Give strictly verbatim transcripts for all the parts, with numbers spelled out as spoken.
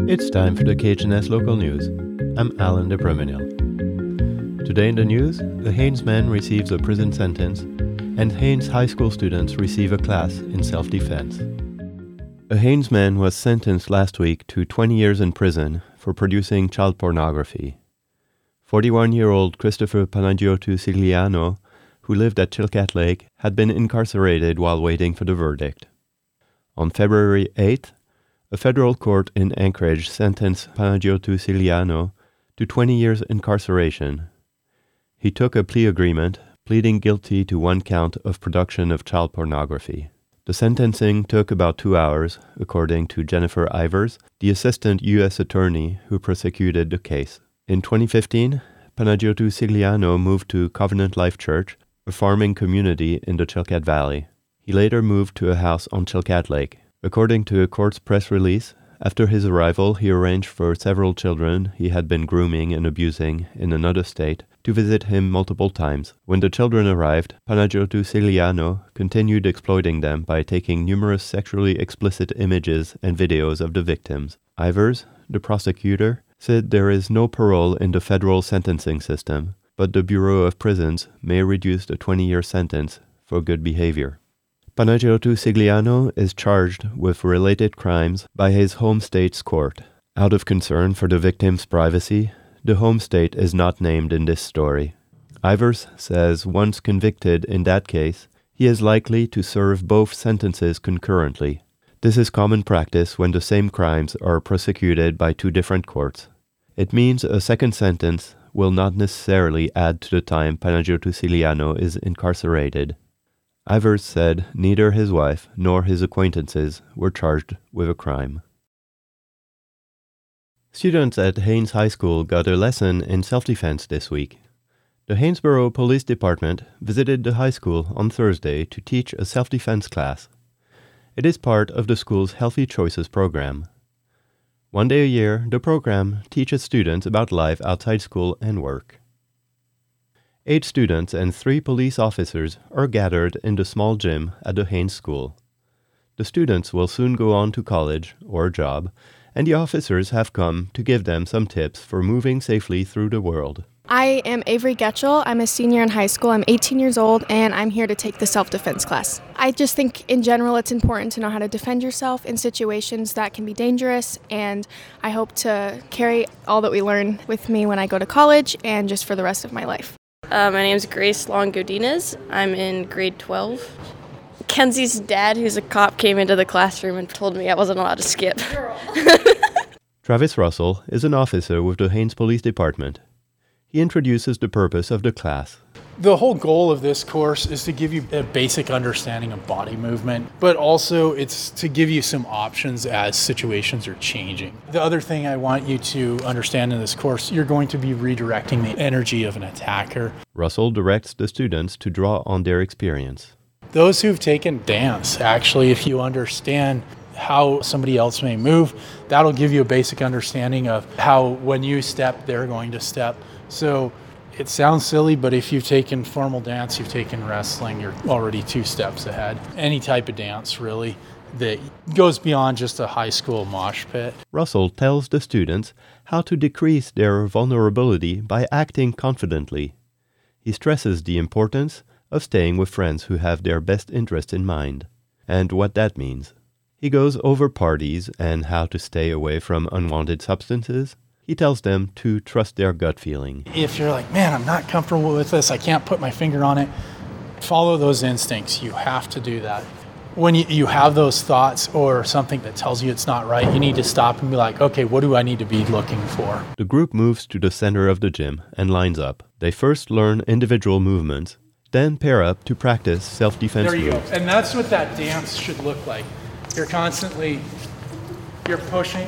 It's time for the K H N S Local News. I'm Alan de Brumenil. Today in the news, a Haines man receives a prison sentence, and Haines high school students receive a class in self-defense. A Haines man was sentenced last week to twenty years in prison for producing child pornography. forty-one-year-old Christopher Panagiotou Sigliano, who lived at Chilkat Lake, had been incarcerated while waiting for the verdict. On February eighth, a federal court in Anchorage sentenced Panagiotou Sigliano to twenty years incarceration. He took a plea agreement, pleading guilty to one count of production of child pornography. The sentencing took about two hours, according to Jennifer Ivers, the assistant U S attorney who prosecuted the case. In twenty fifteen, Panagiotou Sigliano moved to Covenant Life Church, a farming community in the Chilkat Valley. He later moved to a house on Chilkat Lake. According to a court's press release, after his arrival, he arranged for several children he had been grooming and abusing in another state to visit him multiple times. When the children arrived, Panagiotou Sigliano continued exploiting them by taking numerous sexually explicit images and videos of the victims. Ivers, the prosecutor, said there is no parole in the federal sentencing system, but the Bureau of Prisons may reduce the twenty-year sentence for good behavior. Panagiotou Sigliano is charged with related crimes by his home state's court. Out of concern for the victim's privacy, the home state is not named in this story. Ivers says once convicted in that case, he is likely to serve both sentences concurrently. This is common practice when the same crimes are prosecuted by two different courts. It means a second sentence will not necessarily add to the time Panagiotou Sigliano is incarcerated. Ivers said neither his wife nor his acquaintances were charged with a crime. Students at Haines High School got a lesson in self-defense this week. The Hanesboro Police Department visited the high school on Thursday to teach a self-defense class. It is part of the school's Healthy Choices program. One day a year, the program teaches students about life outside school and work. Eight students and three police officers are gathered in the small gym at the Haines School. The students will soon go on to college or a job, and the officers have come to give them some tips for moving safely through the world. I am Avery Getchell. I'm a senior in high school. I'm eighteen years old, and I'm here to take the self-defense class. I just think in general it's important to know how to defend yourself in situations that can be dangerous, and I hope to carry all that we learn with me when I go to college and just for the rest of my life. Uh, my name is Grace Long Godinez. I'm in grade twelve. Kenzie's dad, who's a cop, came into the classroom and told me I wasn't allowed to skip. Travis Russell is an officer with the Haines Police Department. He introduces the purpose of the class. The whole goal of this course is to give you a basic understanding of body movement, but also it's to give you some options as situations are changing. The other thing I want you to understand in this course, you're going to be redirecting the energy of an attacker. Russell directs the students to draw on their experience. Those who've taken dance, actually, if you understand how somebody else may move, that'll give you a basic understanding of how when you step, they're going to step. So it sounds silly, but if you've taken formal dance, you've taken wrestling, you're already two steps ahead. Any type of dance, really, that goes beyond just a high school mosh pit. Russell tells the students how to decrease their vulnerability by acting confidently. He stresses the importance of staying with friends who have their best interests in mind, and what that means. He goes over parties and how to stay away from unwanted substances. He tells them to trust their gut feeling. If you're like, man, I'm not comfortable with this, I can't put my finger on it, follow those instincts. You have to do that. When you, you have those thoughts or something that tells you it's not right, you need to stop and be like, okay, what do I need to be looking for? The group moves to the center of the gym and lines up. They first learn individual movements, then pair up to practice self-defense There you moves. go. And that's what that dance should look like. You're constantly, you're pushing,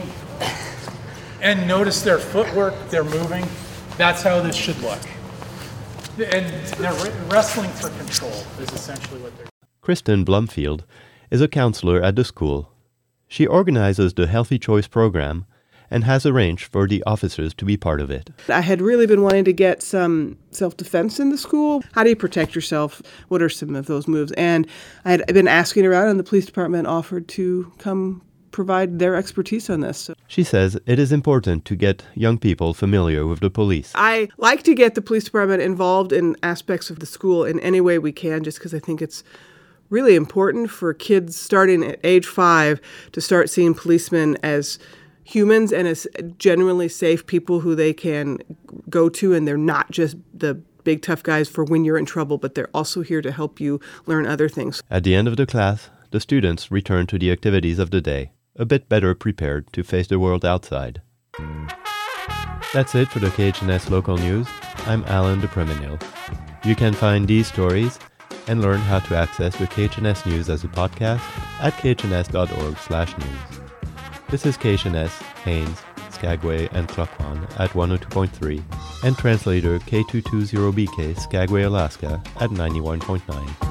and notice their footwork, they're moving. That's how this should look. And they're wrestling for control is essentially what they're doing. Kristen Blumfield is a counselor at the school. She organizes the Healthy Choice program and has arranged for the officers to be part of it. I had really been wanting to get some self-defense in the school. How do you protect yourself? What are some of those moves? And I had been asking around, and the police department offered to come provide their expertise on this. So She says it is important to get young people familiar with the police. I like to get the police department involved in aspects of the school in any way we can, just because I think it's really important for kids starting at age five to start seeing policemen as humans and as genuinely safe people who they can go to, and they're not just the big tough guys for when you're in trouble, but they're also here to help you learn other things. At the end of the class, the students return to the activities of the day, a bit better prepared to face the world outside. That's it for the K H N S Local News. I'm Alan de Premenil. You can find these stories and learn how to access the K H N S News as a podcast at k h n s dot org slash news. This is K H N S, Haines, Skagway, and Klukwan at one oh two point three, and translator K two two zero B K Skagway, Alaska at ninety-one point nine.